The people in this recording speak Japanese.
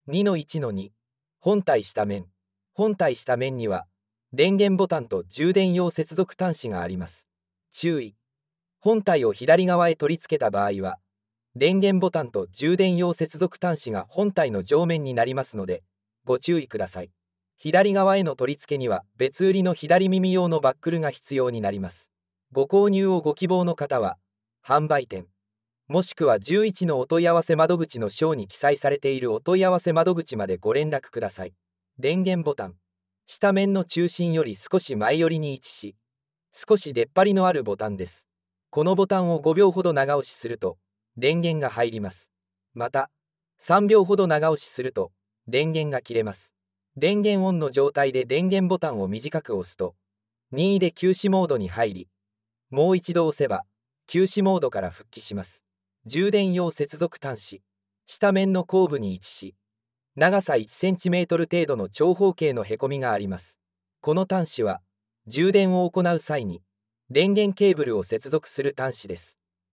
2-1-2 本体下面。本体下面には電源ボタンと充電用接続端子があります。注意。本体を左側へ取り付けた場合は電源ボタンと充電用接続端子が本体の上面になりますのでご注意ください。左側への取り付けには別売りの左耳用のバックルが必要になります。ご購入をご希望の方は販売店もしくは11のお問い合わせ窓口の章に記載されているお問い合わせ窓口までご連絡ください。電源ボタン。下面の中心より少し前寄りに位置し、少し出っ張りのあるボタンです。このボタンを5秒ほど長押しすると電源が入ります。また、3秒ほど長押しすると電源が切れます。電源オンの状態で電源ボタンを短く押すと、任意で休止モードに入り、もう一度押せば休止モードから復帰します。充電用接続端子。下面の後部に位置し、長さ 1cm 程度の長方形のへこみがあります。この端子は充電を行う際に電源ケーブルを接続する端子です。